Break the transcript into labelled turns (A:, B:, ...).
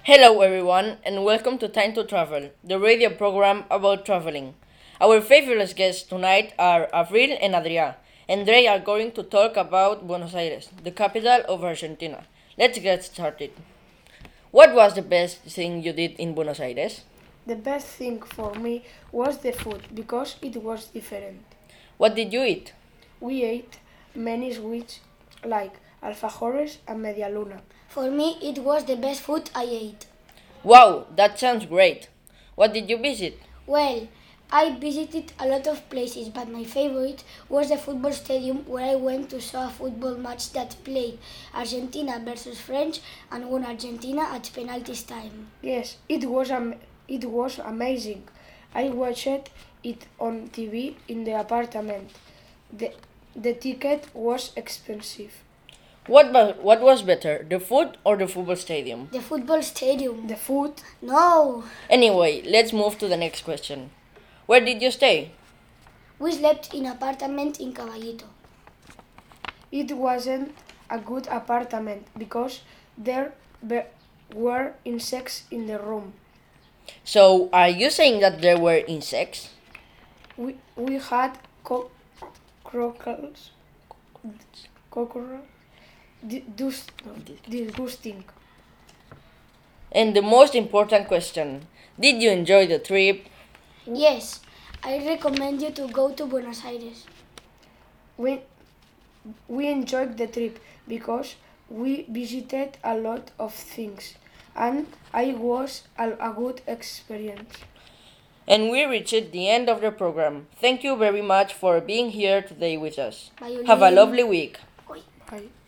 A: Hello, everyone, and welcome to Time to Travel, the radio program about traveling. Our fabulous guests tonight are Avril and Adrià, and they are going to talk about Buenos Aires, the capital of Argentina. Let's get started. What was the best thing you did in Buenos Aires?
B: The best thing for me was the food because it was different.
A: What did you eat?
B: We ate many sweets like alfajores and media luna.
C: For me, it was the best food I ate.
A: Wow, that sounds great. What did you visit?
C: Well, I visited a lot of places, but my favorite was the football stadium where I went to saw a football match that played Argentina versus France and won Argentina at penalties time.
B: Yes, it was amazing. I watched it on TV in the apartment. The, the ticket was expensive.
A: What was better, the food or the football stadium?
C: The football stadium.
B: The food,
C: No!
A: Anyway, let's move to the next question. Where did you stay?
C: We slept in apartment in Caballito.
B: it wasn't a good apartment because were insects in the room.
A: So, are you saying that there were insects?
B: We had cockroaches, cockroach, disgusting.
A: And the most important question, did you enjoy the trip?
C: Yes, I recommend you to go to Buenos Aires.
B: We, we enjoyed the trip because we visited a lot of things and it was a good experience.
A: And we reached the end of the program. Thank you very much for being here today with us.
C: Bye,
A: Have a
C: Olivia.
A: lovely week.
C: Oi.
B: Bye.